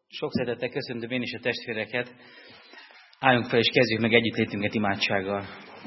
Sok szeretettel köszöntöm én is a testvéreket. Álljunk fel és kezdjük meg együttlétünket imádsággal.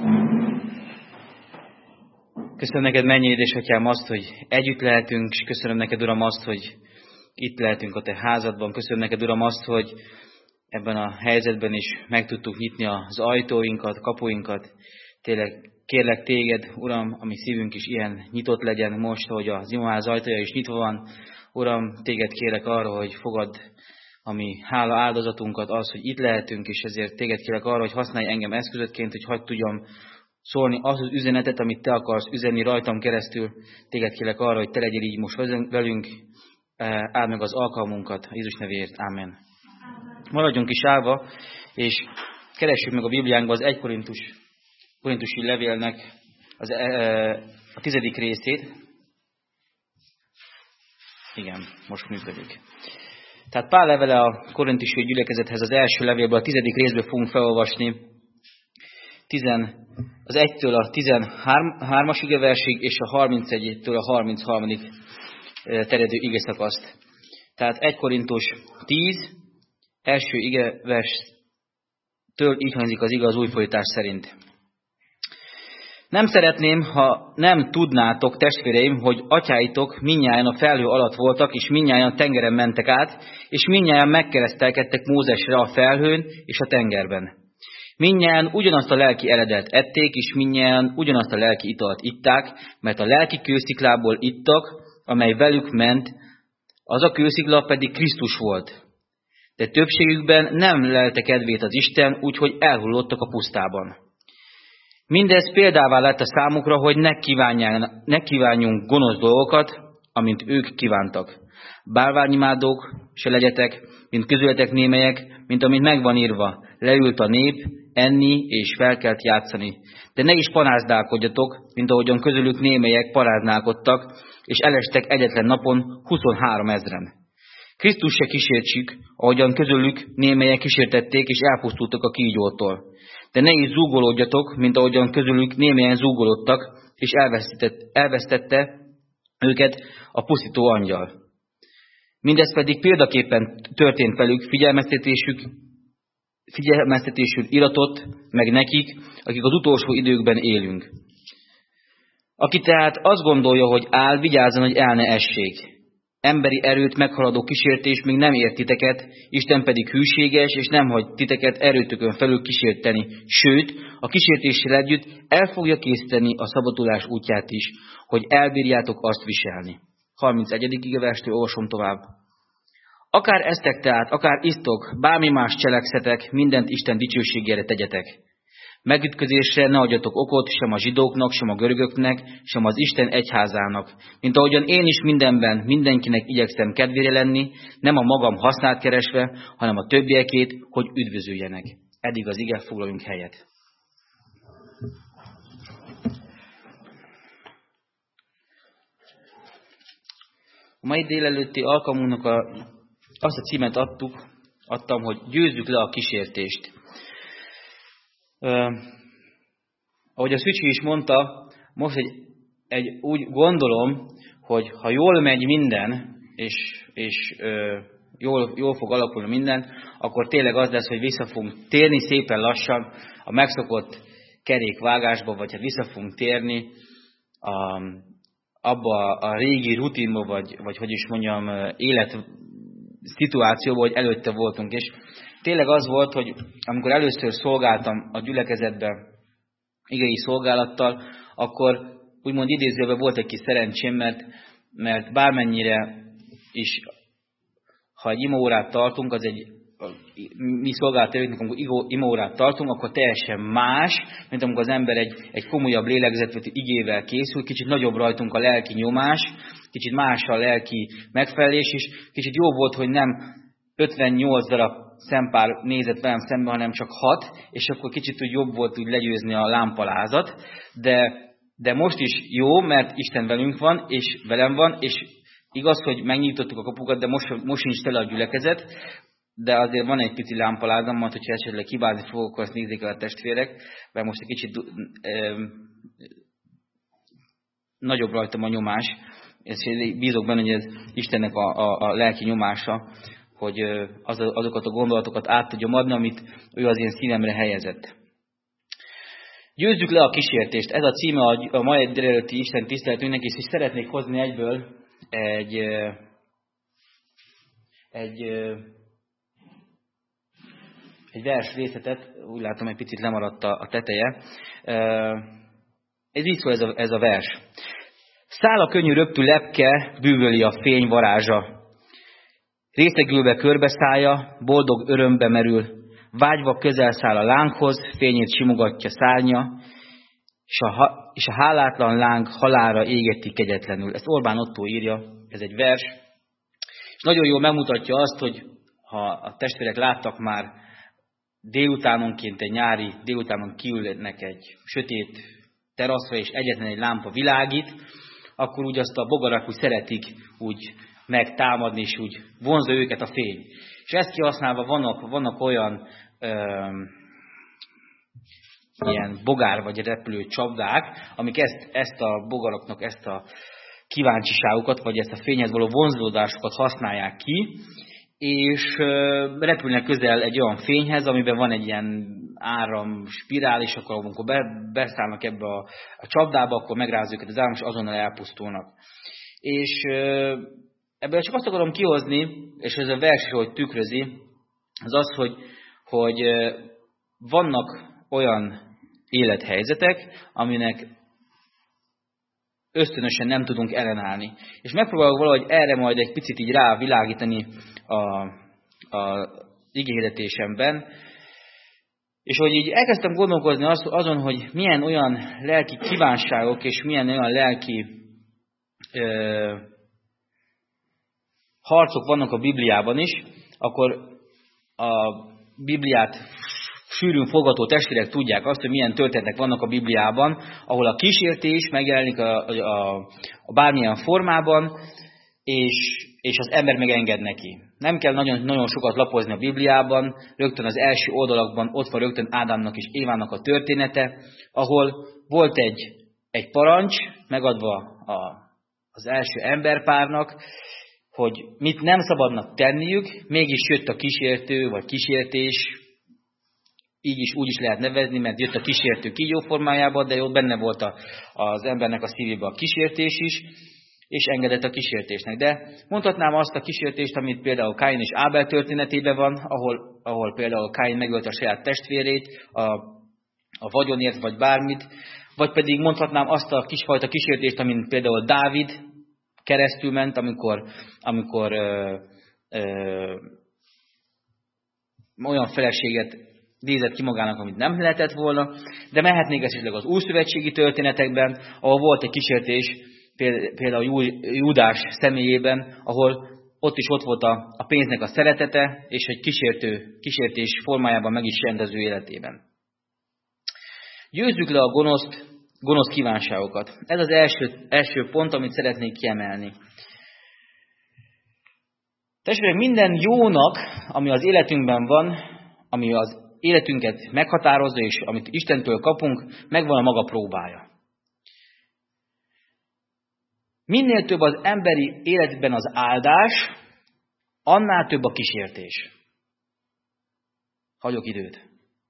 Köszönöm neked, mennyi édesatyám, azt, hogy együtt lehetünk, és köszönöm neked, Uram, azt, hogy itt lehetünk a te házadban. Köszönöm neked, Uram, azt, hogy ebben a helyzetben is meg tudtuk nyitni az ajtóinkat, kapuinkat. Tényleg kérlek téged, Uram, a mi szívünk is ilyen nyitott legyen most, hogy az imaház ajtaja is nyitva van. Uram, téged kérek arra, hogy fogadd a mi hála áldozatunkat, az, hogy itt lehetünk, és ezért téged kérek arra, hogy használj engem eszközötként, hogy hadd tudjam szólni az az üzenetet, amit te akarsz üzenni rajtam keresztül. Téged kérek arra, hogy te legyél így most velünk, áld meg az alkalmunkat, Jézus nevéért. Ámen. Maradjunk is állva, és keressük meg a Bibliánkban az 1 korintusi levélnek a 10. részét. Igen, most működik. Tehát Pál levele a korintusi gyülekezethez az első levélből, a 10. részből fogunk felolvasni az 1-től a 13-as igeversig, és a 31-től a 33. terjedő igeszakaszt. Tehát 1 Korintus 10, első igeverstől így hangzik az ige az újfordítás szerint. Nem szeretném, ha nem tudnátok, testvéreim, hogy atyáitok mindnyájan a felhő alatt voltak, és mindnyájan a tengeren mentek át, és mindnyájan megkeresztelkedtek Mózesre a felhőn és a tengerben. Mindnyájan ugyanazt a lelki eredet ették, és mindnyájan ugyanazt a lelki italt itták, mert a lelki kősziklából ittak, amely velük ment, az a kőszikla pedig Krisztus volt. De többségükben nem lelte kedvét az Isten, úgyhogy elhullottak a pusztában. Mindez példává lett a számukra, hogy ne kívánjunk gonosz dolgokat, amint ők kívántak. Bálványimádók se legyetek, mint közületek némelyek, mint amint megvan írva. Leült a nép, enni és felkelt játszani. De ne is parázdálkodjatok, mint ahogyan közülük némelyek paráználkodtak, és elestek egyetlen napon 23 000. Krisztus se kísértsük, ahogyan közülük némelyek kísértették, és elpusztultak a kígyótól. De ne is zúgolódjatok, mint ahogyan közülük némelyen zúgolódtak, és elvesztette őket a pusztító angyal. Mindez pedig példaképpen történt velük, figyelmeztetésül iratott meg nekik, akik az utolsó időkben élünk. Aki tehát azt gondolja, hogy áll, vigyázzon, hogy el ne essék. Emberi erőt meghaladó kísértés még nem ért titeket, Isten pedig hűséges, és nem hagy titeket erőtökön felül kísérteni. Sőt, a kísértéssel együtt el fogja készíteni a szabadulás útját is, hogy elbírjátok azt viselni. 31. igeverstől olvasom tovább. Akár esztek tehát, akár isztok, bármi más cselekszetek, mindent Isten dicsőségére tegyetek. Megütközésre ne adjatok okot sem a zsidóknak, sem a görögöknek, sem az Isten egyházának. Mint ahogyan én is mindenben mindenkinek igyekszem kedvére lenni, nem a magam hasznát keresve, hanem a többiekét, hogy üdvözüljenek. Eddig az ige, foglaljunk helyet. A mai délelőtti alkalmunknak azt a címet adtam, hogy győzzük le a kísértést. Ahogy a Szücsi is mondta, most úgy gondolom, hogy ha jól megy minden, és jól fog alakulni minden, akkor tényleg az lesz, hogy vissza fogunk térni szépen lassan a megszokott kerékvágásba, vagy ha vissza fogunk térni abba a régi rutinba, vagy hogy is mondjam, életszituációba, hogy előtte voltunk. És tényleg az volt, hogy amikor először szolgáltam a gyülekezetbe igei szolgálattal, akkor úgymond idézőben volt egy kis szerencsém, mert bármennyire is, ha egy imaórát tartunk, mi szolgálaterőknek, amikor imaórát tartunk, akkor teljesen más, mint amikor az ember egy komolyabb lélegzetvető igével készül, kicsit nagyobb rajtunk a lelki nyomás, kicsit más a lelki megfelelés, és kicsit jó volt, hogy nem 58 darab szempár nézett velem szembe, hanem csak 6, és akkor kicsit úgy jobb volt úgy legyőzni a lámpalázat, de most is jó, mert Isten velünk van, és velem van, és igaz, hogy megnyitottuk a kapukat, de most nincs tele a gyülekezet, de azért van egy pici lámpalázam, majd hogyha esetleg hibázni fogok, akkor azt nézzék el a testvérek, mert most egy kicsit nagyobb rajtam a nyomás, és bízok benne, hogy ez Istennek a lelki nyomása, azokat a gondolatokat át tudjam adni, amit ő az én szívemre helyezett. Győzzük le a kísértést. Ez a címe a mai délelőtti Isten tiszteletünknek, és szeretnék hozni egyből egy vers részletet, úgy látom, egy picit lemaradt a teteje. Ez így szól ez a vers. Száll a könnyű röptű lepke, bűvöli a fény varázsa. Részegülve körbeszállja, boldog örömbe merül, vágyva közel száll a lánghoz, fényét simogatja szárnya, és a hálátlan láng halálra égeti kegyetlenül. Ezt Orbán Ottó írja, ez egy vers, és nagyon jól megmutatja azt, hogy ha a testvérek láttak már délutánonként, egy nyári délutánon kiülnek egy sötét teraszra, és egyetlen egy lámpa világít, akkor úgy azt a bogarak úgy szeretik úgy megtámadni, és úgy vonzza őket a fény. És ezt kihasználva vannak olyan ilyen bogár vagy repülő csapdák, amik ezt a bogaraknak ezt a kíváncsiságukat, vagy ezt a fényhez való vonzódásukat használják ki, és repülnek közel egy olyan fényhez, amiben van egy ilyen áram spirál, és akkor amikor beszállnak ebbe a csapdába, akkor megrázzuk őket az áram, és azonnal elpusztulnak. És ebből csak azt akarom kihozni, és ez a vers is, hogy tükrözi, az, hogy vannak olyan élethelyzetek, aminek ösztönösen nem tudunk ellenállni. És megpróbálok valahogy erre majd egy picit így rávilágítani a igéhirdetésemben, és hogy így elkezdtem gondolkozni azon, hogy milyen olyan lelki kívánságok, és milyen olyan lelki harcok vannak a Bibliában is, akkor a Bibliát sűrűn fogadó testvérek tudják azt, hogy milyen történetek vannak a Bibliában, ahol a kísértés megjelenik a bármilyen formában, és az ember megenged neki. Nem kell nagyon sokat lapozni a Bibliában, rögtön az első oldalakban ott van rögtön Ádámnak és Évának a története, ahol volt egy parancs megadva az első emberpárnak, hogy mit nem szabadnak tenniük, mégis jött a kísértő vagy kísértés, így is úgy is lehet nevezni, mert jött a kísértő kígyó formájában, de ott benne volt az embernek a szívében a kísértés is, és engedett a kísértésnek. De mondhatnám azt a kísértést, amit például Káin és Ábel történetében van, ahol például Káin megölte a saját testvérét, a vagyonért vagy bármit, vagy pedig mondhatnám azt a kisfajta kísértést, amin például Dávid keresztül ment, amikor olyan feleséget nézett ki magának, amit nem lehetett volna, de mehetnék esetleg az újszövetségi történetekben, ahol volt egy kísértés, például Júdás személyében, ahol ott volt a pénznek a szeretete, és egy kísértés formájában meg is jelent az ő életében. Győzzük le a gonosz kívánságokat. Ez az első pont, amit szeretnék kiemelni. Testvérek, minden jónak, ami az életünkben van, ami az életünket meghatározza, és amit Istentől kapunk, megvan a maga próbája. Minél több az emberi életben az áldás, annál több a kísértés. Hagyok időt.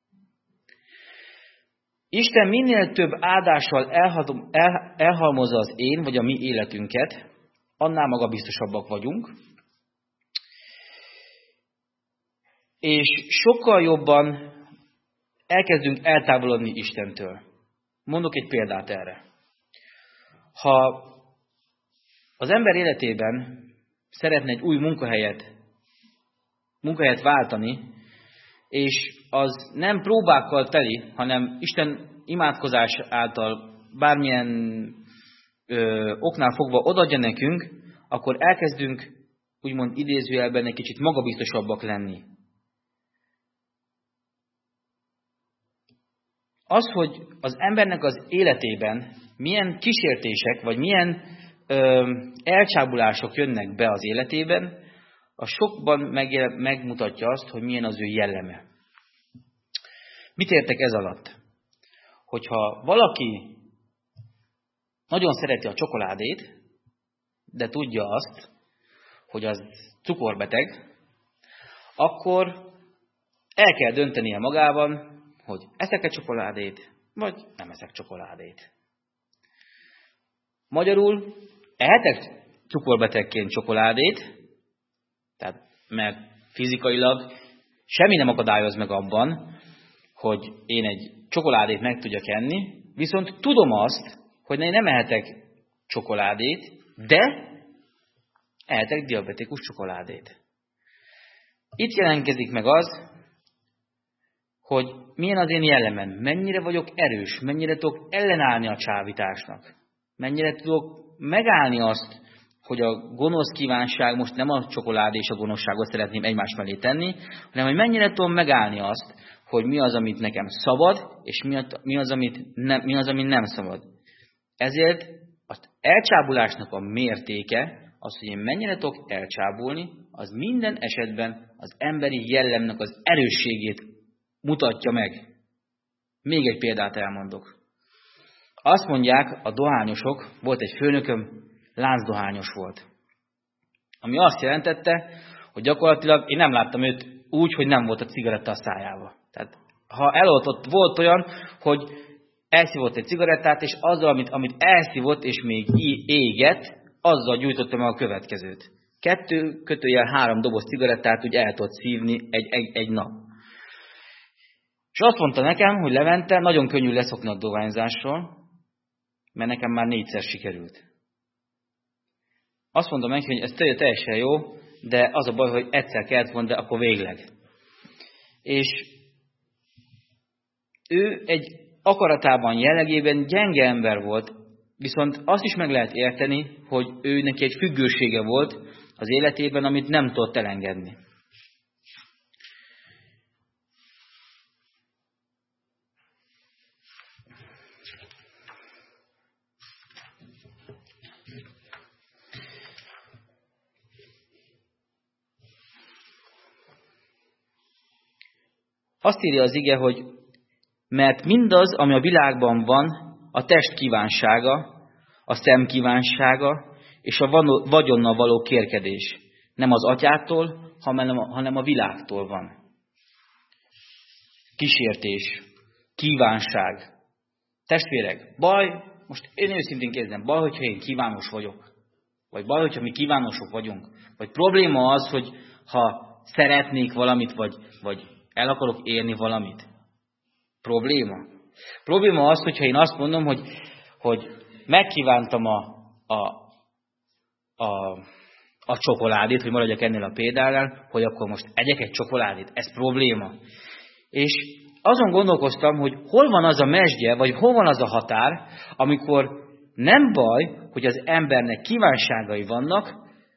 Isten minél több áldással elhalmozza az én, vagy a mi életünket, annál magabiztosabbak vagyunk, és sokkal jobban elkezdünk eltávolodni Istentől. Mondok egy példát erre. Ha az ember életében szeretne egy új munkahelyet váltani, és az nem próbákkal teli, hanem Isten imádkozás által bármilyen oknál fogva odaadja nekünk, akkor elkezdünk, úgymond idézőjelben egy kicsit magabiztosabbak lenni. Az, hogy az embernek az életében milyen kísértések, vagy milyen elcsábulások jönnek be az életében, az sokban megmutatja azt, hogy milyen az ő jelleme. Mit értek ez alatt? Hogyha valaki nagyon szereti a csokoládét, de tudja azt, hogy az cukorbeteg, akkor el kell döntenie magában, hogy eszek-e csokoládét, vagy nem eszek csokoládét. Magyarul ehetek cukorbetegként csokoládét, tehát mert fizikailag semmi nem akadályoz meg abban, hogy én egy csokoládét meg tudjak enni, viszont tudom azt, hogy én nem ehetek csokoládét, de ehetek diabetikus csokoládét. Itt jelentkezik meg az, hogy milyen az én jellemem, mennyire vagyok erős, mennyire tudok ellenállni a csábításnak, mennyire tudok megállni azt, hogy a gonosz kívánság, most nem a csokoládé és a gonoszságot szeretném egymás mellé tenni, hanem hogy mennyire tudom megállni azt, hogy mi az, amit nekem szabad, és mi az, ami nem szabad. Ezért az elcsábulásnak a mértéke, az, hogy én mennyire tudok elcsábulni, az minden esetben az emberi jellemnek az erősségét mutatja meg. Még egy példát elmondok. Azt mondják a dohányosok, volt egy főnököm, láncdohányos volt. Ami azt jelentette, hogy gyakorlatilag én nem láttam őt úgy, hogy nem volt a cigaretta a szájába. Tehát ha eloltott, volt olyan, hogy elszívott egy cigarettát, és azzal, amit elszívott, és még égett, azzal gyújtottam meg a következőt. 2-3 doboz cigarettát úgy el tudott szívni egy nap. És azt mondta nekem, hogy Levente, nagyon könnyű leszokni a dohányzásról, mert nekem már 4-szer sikerült. Azt mondom neki, hogy ez teljesen jó, de az a baj, hogy egyszer kellett volna, de akkor végleg. És ő egy akaratában, jellegében gyenge ember volt, viszont azt is meg lehet érteni, hogy ő neki egy függősége volt az életében, amit nem tudott elengedni. Azt írja az ige, hogy mert mindaz, ami a világban van, a test kívánsága, a szem kívánsága és a vagyonnal való kérkedés. Nem az atyától, hanem a világtól van. Kísértés, kívánság. Testvérek, baj, most én őszintén kérdezem, baj, hogyha én kívános vagyok. Vagy baj, hogyha mi kívánosok vagyunk. Vagy probléma az, hogy ha szeretnék valamit, vagy el akarok érni valamit. Probléma. Probléma az, hogyha én azt mondom, hogy megkívántam a csokoládét, hogy maradjak ennél a példánál, hogy akkor most egyek egy csokoládét. Ez probléma. És azon gondolkoztam, hogy hol van az a mesdje, vagy hol van az a határ, amikor nem baj, hogy az embernek kívánságai vannak,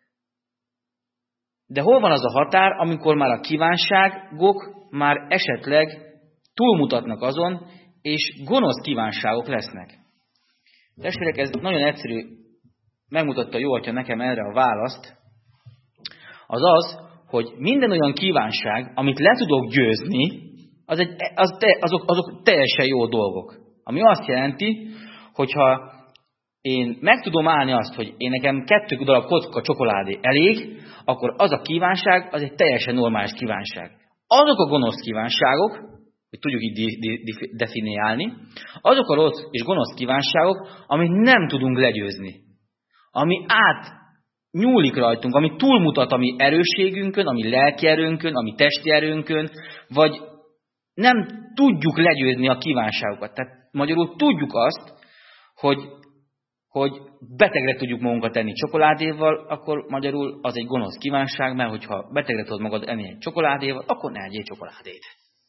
de hol van az a határ, amikor már a kívánságok már esetleg túlmutatnak azon, és gonosz kívánságok lesznek. Testvérek, ez nagyon egyszerű, megmutatta jó atya nekem erre a választ, az, hogy minden olyan kívánság, amit le tudok győzni, azok teljesen jó dolgok. Ami azt jelenti, hogyha én meg tudom állni azt, hogy én nekem 2 darab kocka csokoládé elég, akkor az a kívánság, az egy teljesen normális kívánság. Azok a gonosz kívánságok, hogy tudjuk így definiálni, azok a rossz és gonosz kívánságok, amit nem tudunk legyőzni. Ami átnyúlik rajtunk, ami túlmutat a mi erősségünkön, a mi lelki erőnkön, a mi testi erőnkön, vagy nem tudjuk legyőzni a kívánságokat. Tehát magyarul tudjuk azt, hogy betegre tudjuk magunkat tenni csokoládéval, akkor magyarul az egy gonosz kívánság, mert hogyha betegre tudod magad enni egy csokoládéval, akkor ne egyél csokoládét.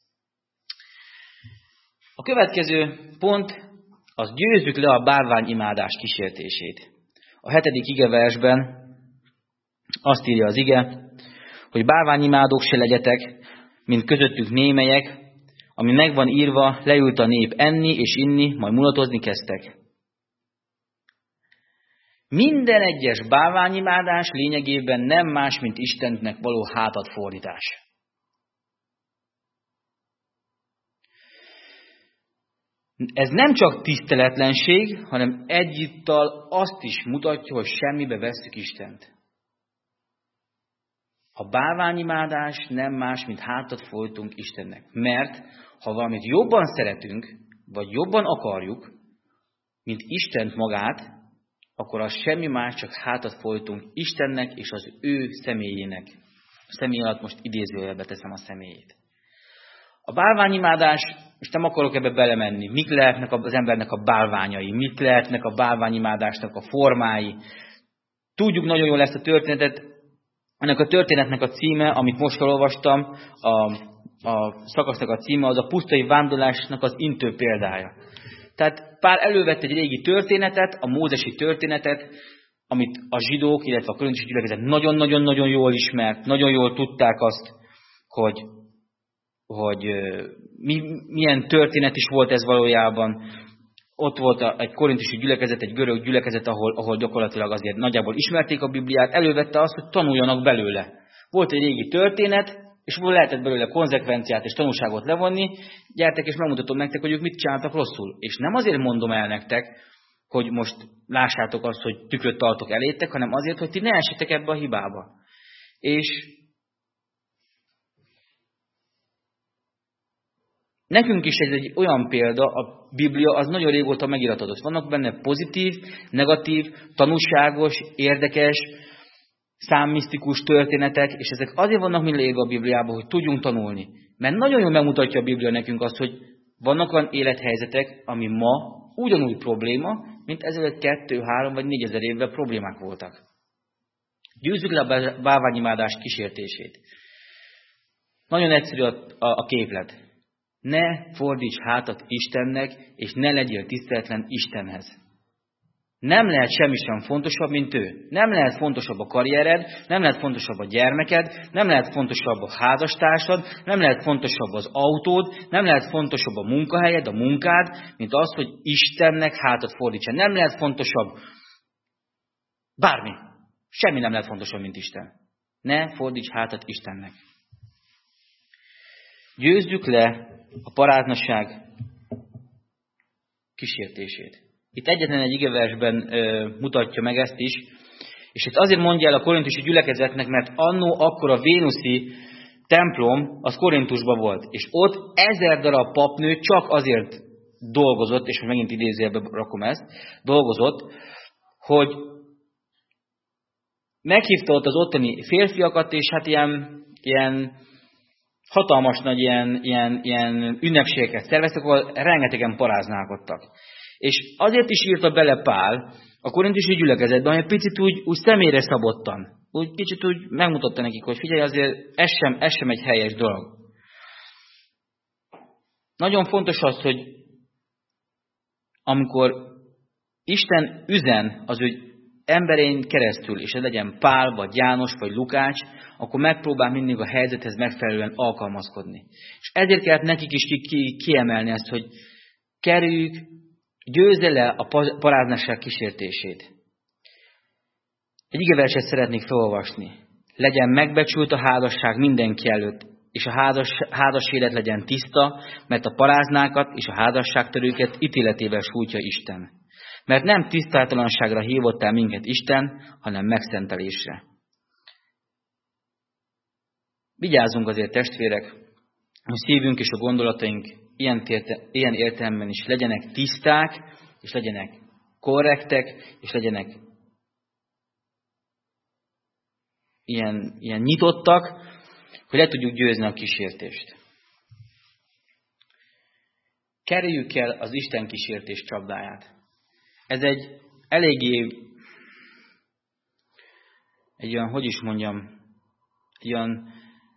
A következő pont, az győzzük le a bálványimádás kísértését. A 7. igeversben azt írja az ige, hogy bálványimádók se legyetek, mint közöttük némelyek, ami meg van írva, leült a nép enni és inni, majd mulatozni kezdtek. Minden egyes bálványimádás lényegében nem más, mint Istennek való hátatfordítás. Ez nem csak tiszteletlenség, hanem egyúttal azt is mutatja, hogy semmibe vesszük Istent. A bálványimádás nem más, mint hátat fordítunk Istennek. Mert ha valamit jobban szeretünk, vagy jobban akarjuk, mint Istent magát, akkor az semmi más, csak hátat fordítunk Istennek és az ő személyének. A személy alatt most idézőjelbe teszem a személyét. A bálványimádás, most nem akarok ebbe belemenni, mik lehetnek az embernek a bálványai, mik lehetnek a bálványimádásnak a formái. Tudjuk nagyon jól ezt a történetet, ennek a történetnek a címe, amit most olvastam, a szakasznak a címe, az a pusztai vándorlásnak az intő példája. Tehát Pál elővett egy régi történetet, a mózesi történetet, amit a zsidók, illetve a korintusi gyülekezet nagyon-nagyon-nagyon jól ismert, nagyon jól tudták azt, hogy milyen történet is volt ez valójában. Ott volt egy korintusi gyülekezet, egy görög gyülekezet, ahol gyakorlatilag azért nagyjából ismerték a Bibliát, elővette azt, hogy tanuljanak belőle. Volt egy régi történet, és lehetett belőle konzekvenciát és tanulságot levonni, gyertek és megmutatom nektek, hogy ők mit csináltak rosszul. És nem azért mondom el nektek, hogy most lássátok azt, hogy tükröt tartok elétek, hanem azért, hogy ti ne essetek ebbe a hibába. És nekünk is ez egy olyan példa, a Biblia az nagyon régóta megiratott. Vannak benne pozitív, negatív, tanúságos, érdekes, számmisztikus történetek, és ezek azért vannak mindig a Bibliában, hogy tudjunk tanulni. Mert nagyon jól megmutatja a Biblia nekünk azt, hogy vannak olyan élethelyzetek, ami ma ugyanúgy probléma, mint ezelőtt 2, 3 vagy 4 ezer évvel problémák voltak. Győzzük le a bálványimádás kísértését. Nagyon egyszerű a képlet. Ne fordíts hátat Istennek, és ne legyél tiszteletlen Istenhez. Nem lehet semmi sem fontosabb, mint ő. Nem lehet fontosabb a karriered, nem lehet fontosabb a gyermeked, nem lehet fontosabb a házastársad, nem lehet fontosabb az autód, nem lehet fontosabb a munkahelyed, a munkád, mint az, hogy Istennek hátat fordítsa. Nem lehet fontosabb bármi. Semmi nem lehet fontosabb, mint Isten. Ne fordíts hátat Istennek. Győzzük le a paráznaság kísértését. Itt egyetlen egy igeversben mutatja meg ezt is, és itt azért mondja el a korintusi gyülekezetnek, mert annó akkor a vénuszi templom az Korintusban volt, és ott 1000 darab papnő csak azért dolgozott, és megint idézőjelbe rakom ezt, dolgozott, hogy meghívta ott az ottani férfiakat, és hát ilyen hatalmas nagy ilyen ünnepségeket szerveztek, ahol rengetegen paráználkodtak. És azért is írta bele Pál a korintusi gyülekezetben, hogy egy picit úgy személyre szabottan. Úgy kicsit úgy megmutatta nekik, hogy figyelj, azért ez sem egy helyes dolog. Nagyon fontos az, hogy amikor Isten üzen az ő emberén keresztül, és ez legyen Pál, vagy János, vagy Lukács, akkor megpróbál mindig a helyzethez megfelelően alkalmazkodni. És ezért kellett nekik is kiemelni ezt, hogy kerüljük, győzze le a paráznaság kísértését. Egy igeverset szeretnék felolvasni. Legyen megbecsült a házasság mindenki előtt, és a házas élet legyen tiszta, mert a paráznákat és a házasságtörőket ítéletével sújtja Isten. Mert nem tisztátalanságra hívott el minket Isten, hanem megszentelésre. Vigyázzunk azért, testvérek, hogy szívünk és a gondolataink ilyen értelemben is legyenek tiszták, és legyenek korrektek, és legyenek ilyen nyitottak, hogy le tudjuk győzni a kísértést. Kerüljük el az Isten kísértés csapdáját. Ez egy eléggé, egy olyan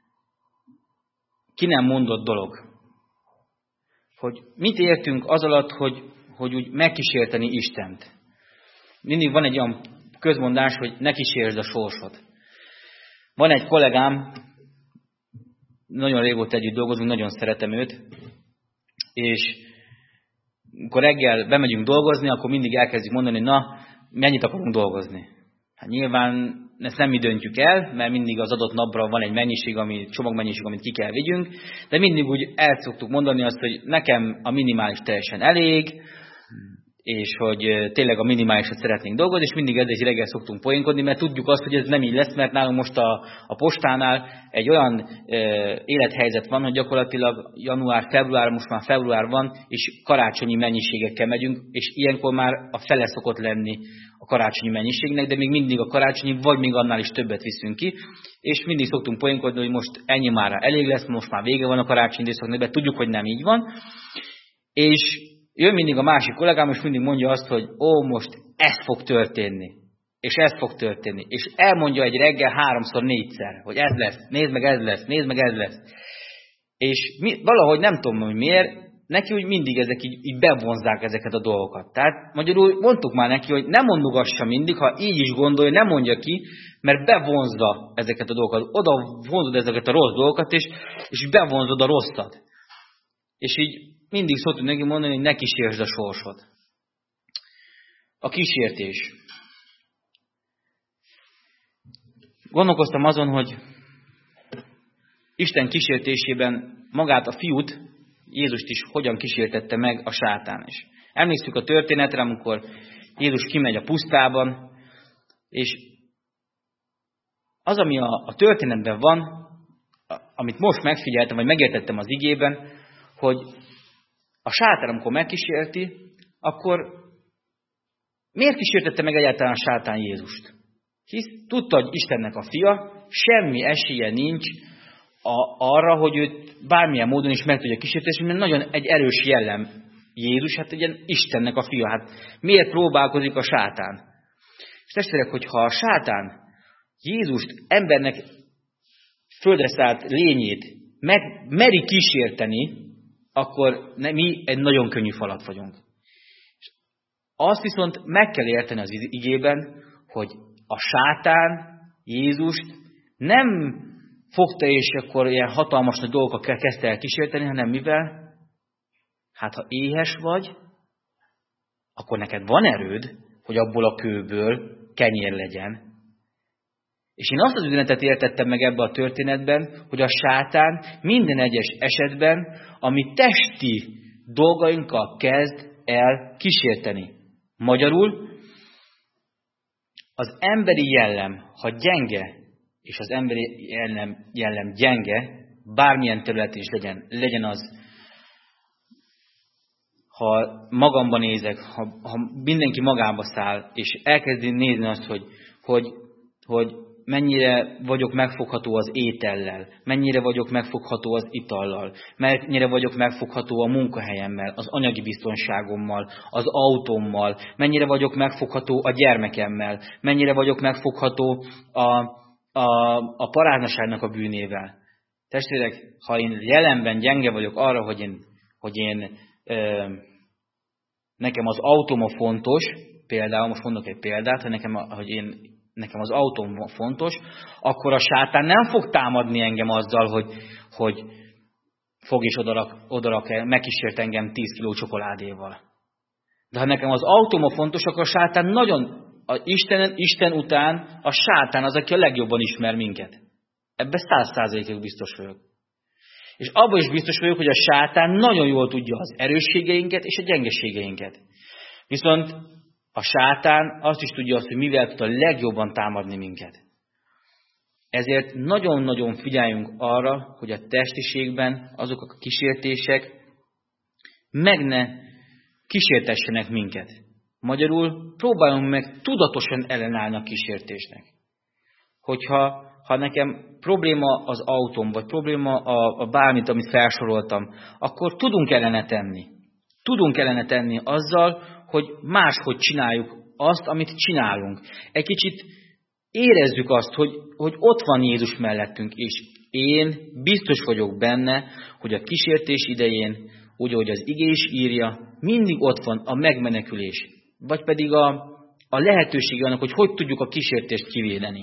ki nem mondott dolog. Hogy mit értünk az alatt, hogy úgy megkísérteni Istent. Mindig van egy olyan közmondás, hogy ne kísérsd a sorsod. Van egy kollégám, nagyon régóta együtt dolgozunk, nagyon szeretem őt, és amikor reggel bemegyünk dolgozni, akkor mindig elkezdjük mondani, hogy na, mennyit akarunk dolgozni. Hát nyilván ezt nem mi döntjük el, mert mindig az adott napra van egy csomagmennyiség, amit ki kell vigyünk, de mindig úgy el szoktuk mondani azt, hogy nekem a minimális teljesen elég, és hogy tényleg a minimálisat szeretnénk dolgozni, és mindig ezzel is reggel szoktunk poénkodni, mert tudjuk azt, hogy ez nem így lesz, mert nálunk most a postánál egy olyan élethelyzet van, hogy gyakorlatilag január, február, most már február van, és karácsonyi mennyiségekkel megyünk, és ilyenkor már a fele szokott lenni a karácsonyi mennyiségnek, de még mindig a karácsonyi, vagy még annál is többet viszünk ki, és mindig szoktunk poénkodni, hogy most ennyi már elég lesz, most már vége van a karácsonyi időszaknak, de tudjuk, hogy nem így van, és jön mindig a másik kollégám, és mindig mondja azt, hogy most ez fog történni, és ez fog történni. És elmondja egy reggel 3-szor, 4-szer, hogy ez lesz, nézd meg ez lesz, nézd meg ez lesz. És valahogy nem tudom, hogy miért, neki úgy mindig ezek így bevonzzák ezeket a dolgokat. Tehát magyarul mondtuk már neki, hogy nem mondogassa mindig, ha így is gondolja, nem mondja ki, mert bevonzza ezeket a dolgokat. Oda vonzod ezeket a rossz dolgokat, és bevonzod a rosszat. És így mindig szoktunk neki mondani, hogy ne kísérsd a sorsot. A kísértés. Gondolkoztam azon, hogy Isten kísértésében magát a fiút, Jézust is hogyan kísértette meg a sátán is. Emlékszünk a történetre, amikor Jézus kimegy a pusztában, és az, ami a történetben van, amit most megfigyeltem, vagy megértettem az igében, hogy a sátán, amikor megkísérti, akkor miért kísértette meg egyáltalán a sátán Jézust? Hisz tudta, hogy Istennek a fia, semmi esélye nincs arra, hogy őt bármilyen módon is meg tudja kísérteni, mert nagyon egy erős jellem Jézus, hát egy Istennek a fia. Hát miért próbálkozik a sátán? És testvérek, hogyha a sátán Jézust, embernek földre szállt lényét meri kísérteni, akkor mi egy nagyon könnyű falat vagyunk. És azt viszont meg kell érteni az igében, hogy a sátán Jézust nem fogta, és akkor ilyen hatalmas nagy dolgokat kezdte el kísérteni, hanem mivel? Hát ha éhes vagy, akkor neked van erőd, hogy abból a kőből kenyér legyen. És én azt az üzenetet értettem meg ebbe a történetben, hogy a sátán minden egyes esetben, ami testi dolgainkkal kezd el kísérteni. Magyarul az emberi jellem, ha gyenge, és az emberi jellem gyenge, bármilyen terület is legyen az, ha magamban nézek, ha mindenki magába száll, és elkezdi nézni azt, hogy mennyire vagyok megfogható az étellel, mennyire vagyok megfogható az itallal, mennyire vagyok megfogható a munkahelyemmel, az anyagi biztonságommal, az autómmal, mennyire vagyok megfogható a gyermekemmel, mennyire vagyok megfogható a paráznaságnak a bűnével. Testvérek, ha én jelenben gyenge vagyok arra, hogy én nekem az autóm fontos, például, most mondok egy példát, nekem az autóm fontos, akkor a sátán nem fog támadni engem azzal, hogy fog és odarak, megkísért engem 10 kiló csokoládéval. De ha nekem az autóm fontos, akkor a sátán nagyon, Isten után a sátán az, aki a legjobban ismer minket. Ebben 100%-ig biztos vagyok. És abban is biztos vagyok, hogy a sátán nagyon jól tudja az erősségeinket és a gyengeségeinket. Viszont a sátán azt is tudja azt, hogy mivel tud a legjobban támadni minket. Ezért nagyon-nagyon figyeljünk arra, hogy a testiségben azok a kísértések meg ne kísértessenek minket. Magyarul próbáljunk meg tudatosan ellenállni a kísértésnek. Hogyha nekem probléma az autóm, vagy probléma a bármit, amit felsoroltam, akkor tudunk ellene tenni. Tudunk ellene tenni azzal, hogy máshogy csináljuk azt, amit csinálunk. Egy kicsit érezzük azt, hogy ott van Jézus mellettünk, és én biztos vagyok benne, hogy a kísértés idején, úgy, ahogy az igé is írja, mindig ott van a megmenekülés, vagy pedig a lehetőség annak, hogy tudjuk a kísértést kivédeni.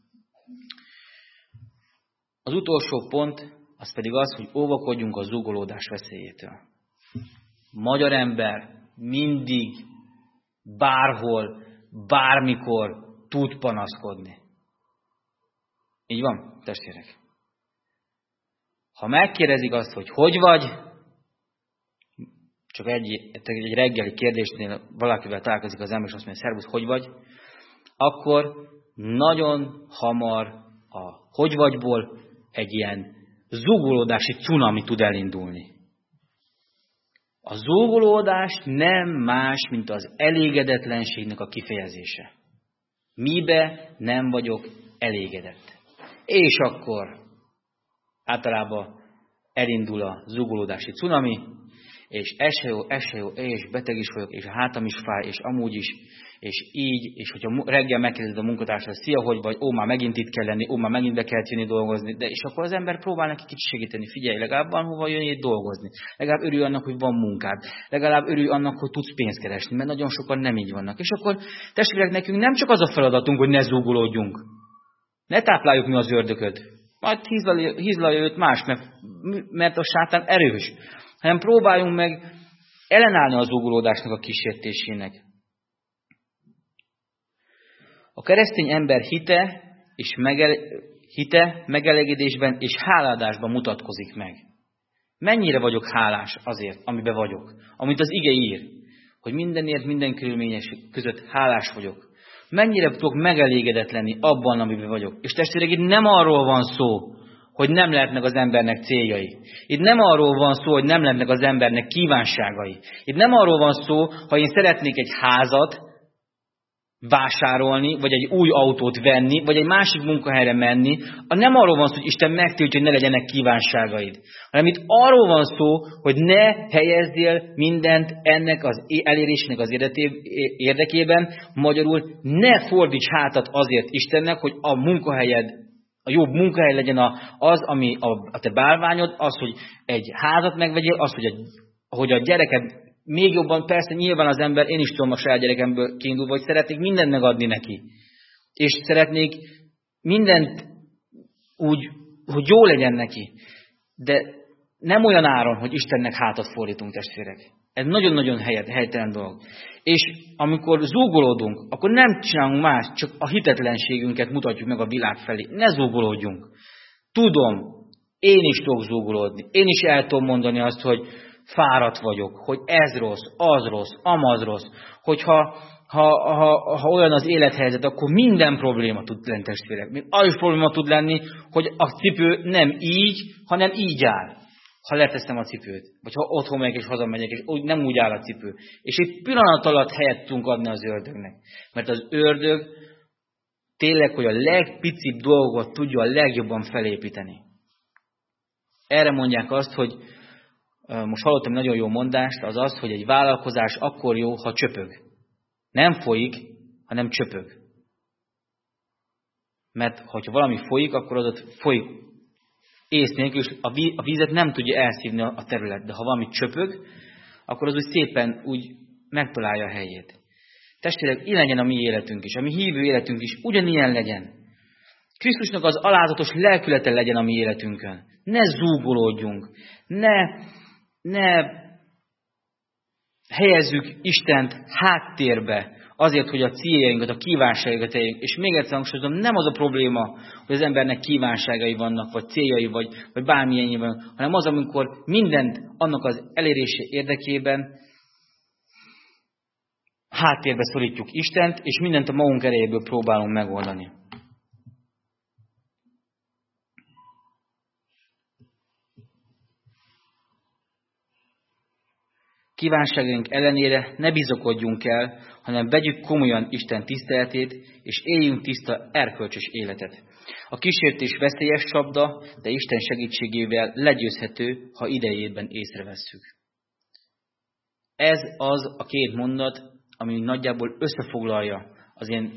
Az utolsó pont, az pedig az, hogy óvakodjunk a zúgolódás veszélyétől. Magyar ember mindig, bárhol, bármikor tud panaszkodni. Így van, testvérek? Ha megkérdezik azt, hogy vagy, csak egy reggeli kérdésnél valakivel találkozik az ember, és azt mondja, szervusz, hogy vagy? Akkor nagyon hamar a hogy vagyból egy ilyen zúgolódási cunami tud elindulni. A zúgolódás nem más, mint az elégedetlenségnek a kifejezése. Mibe nem vagyok elégedett. És akkor általában elindul a zúgolódási cunami, és ez se jó, és beteg is vagyok, és a hátam is fáj, és amúgy is, és így, és hogyha reggel megkérdezed a munkatársat, szia, hogy vagy, már megint itt kell lenni, már megint be kell jönni dolgozni, de és akkor az ember próbál neki kicsit segíteni, figyelj, legalább van hova jönni itt dolgozni, legalább örülj annak, hogy van munkád, legalább örülj annak, hogy tudsz pénzt keresni, mert nagyon sokan nem így vannak. És akkor testvérek, nekünk nem csak az a feladatunk, hogy ne zúgolódjunk, ne tápláljuk mi az ördököt, majd hízlalja őt más, mert a sátán erős, hanem próbáljunk meg ellenállni az zúgolódásnak a kísértésének. A keresztény ember hite megelégedésben és háládásban mutatkozik meg. Mennyire vagyok hálás azért, amiben vagyok, amit az ige ír, hogy mindenért, minden körülményes között hálás vagyok. Mennyire tudok megelégedett lenni abban, amiben vagyok. És testvérek, itt nem arról van szó, hogy nem lehetnek az embernek céljai. Itt nem arról van szó, hogy nem lehetnek az embernek kívánságai. Itt nem arról van szó, ha én szeretnék egy házat vásárolni, vagy egy új autót venni, vagy egy másik munkahelyre menni, nem arról van szó, hogy Isten megtiltja, hogy ne legyenek kívánságaid, hanem itt arról van szó, hogy ne helyezzél mindent ennek az elérésének az érdekében, magyarul ne fordíts hátat azért Istennek, hogy a munkahelyed, a jobb munkahely legyen az, ami a te bálványod, az, hogy egy házat megvegyél, az, hogy a gyereked még jobban, persze nyilván az ember, én is tudom a saját gyerekemből kiindulva, hogy szeretnék mindent megadni neki. És szeretnék mindent úgy, hogy jó legyen neki. De nem olyan áron, hogy Istennek hátat fordítunk, testvérek. Ez nagyon-nagyon helytelen dolog. És amikor zúgolódunk, akkor nem csinálunk más, csak a hitetlenségünket mutatjuk meg a világ felé. Ne zúgolódjunk. Tudom, én is tudok zúgolódni. Én is el tudom mondani azt, hogy fáradt vagyok, hogy ez rossz, az rossz, amaz rossz, hogyha ha olyan az élethelyzet, akkor minden probléma tud lenni, testvérek. Még az is probléma tud lenni, hogy a cipő nem így, hanem így áll. Ha leteszem a cipőt, vagy ha otthon megyek és hazamegyek, és nem úgy áll a cipő. És egy pillanat alatt helyet tudunk adni az ördögnek. Mert az ördög tényleg, hogy a legpicibb dolgot tudja a legjobban felépíteni. Erre mondják azt, hogy most hallottam nagyon jó mondást, az az, hogy egy vállalkozás akkor jó, ha csöpög. Nem folyik, hanem csöpög. Mert ha valami folyik, akkor az ott folyik ész nélkül, és a vízet nem tudja elszívni a terület. De ha valami csöpög, akkor az úgy szépen úgy megtalálja a helyét. Testvérek, így legyen a mi életünk is, a mi hívő életünk is ugyanilyen legyen. Krisztusnak az alázatos lelkülete legyen a mi életünkön. Ne zúgolódjunk, ne helyezzük Istent háttérbe azért, hogy a céljainkat, a kívánságokat eljünk. És még egyszer hangsúlyozom, nem az a probléma, hogy az embernek kívánságai vannak, vagy céljai, vagy bármilyen van, hanem az, amikor mindent annak az elérése érdekében háttérbe szorítjuk Istent, és mindent a magunk erejéből próbálunk megoldani. Kívánságaink ellenére ne bizakodjunk el, hanem vegyük komolyan Isten tiszteletét, és éljünk tiszta, erkölcsös életet. A kísértés veszélyes csapda, de Isten segítségével legyőzhető, ha idejében észrevesszük. Ez az a két mondat, ami nagyjából összefoglalja az én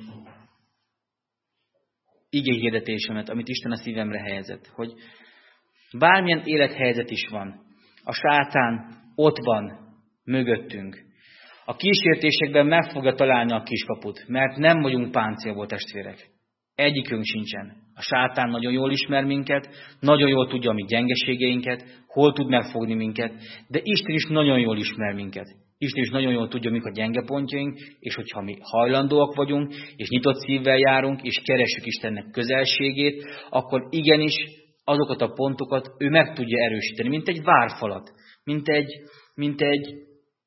igéhirdetésemet, amit Isten a szívemre helyezett. Hogy bármilyen élethelyzet is van, a sátán ott van mögöttünk. A kísértésekben meg fogja találni a kiskaput, mert nem vagyunk páncélból, testvérek. Egyikünk sincsen. A sátán nagyon jól ismer minket, nagyon jól tudja a mi gyengeségeinket, hol tud megfogni minket, de Isten is nagyon jól ismer minket. Isten is nagyon jól tudja, mik a gyenge pontjaink, és hogyha mi hajlandóak vagyunk, és nyitott szívvel járunk, és keressük Istennek közelségét, akkor igenis azokat a pontokat ő meg tudja erősíteni, mint egy várfalat, mint egy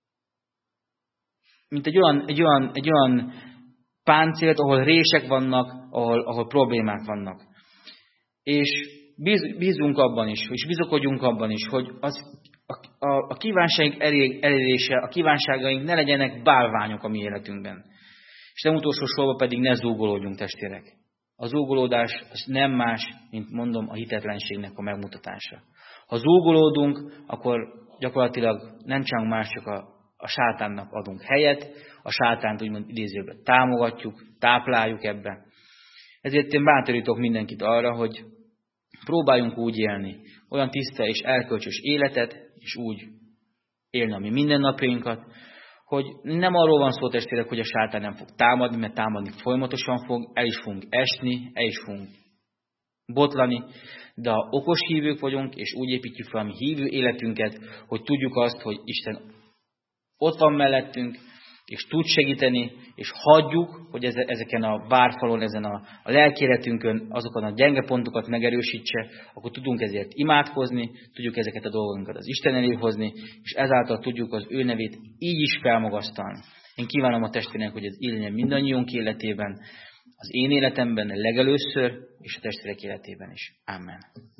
mint egy olyan páncélt, ahol rések vannak, ahol problémák vannak. És bízunk abban is, és bizakodjunk abban is, hogy a kívánságaink elérése, a kívánságaink ne legyenek bálványok a mi életünkben. És nem utolsó sorban pedig ne zúgolódjunk, testvérek. A zúgolódás az nem más, mint mondom, a hitetlenségnek a megmutatása. Ha zúgolódunk, akkor gyakorlatilag nem csak más, csak a sátánnak adunk helyet, a sátánt úgymond idézőben támogatjuk, tápláljuk ebbe. Ezért én bátorítok mindenkit arra, hogy próbáljunk úgy élni, olyan tiszta és erkölcsös életet, és úgy élni a mi mindennapjainkat, hogy nem arról van szó, testvérek, hogy a sátán nem fog támadni, mert támadni folyamatosan fog, el is fogunk esni, el is fogunk botlani, de ha okos hívők vagyunk, és úgy építjük fel a mi hívő életünket, hogy tudjuk azt, hogy Isten ott van mellettünk, és tud segíteni, és hagyjuk, hogy ezeken a várfalon, ezen a lelkéletünkön azokon a gyenge pontokat megerősítse, akkor tudunk ezért imádkozni, tudjuk ezeket a dolgokat az Isten elé hozni, és ezáltal tudjuk az ő nevét így is felmagasztalni. Én kívánom a testvérnek, hogy ez így legyen mindannyiunk életében, az én életemben legelőször, és a testvérek életében is. Amen.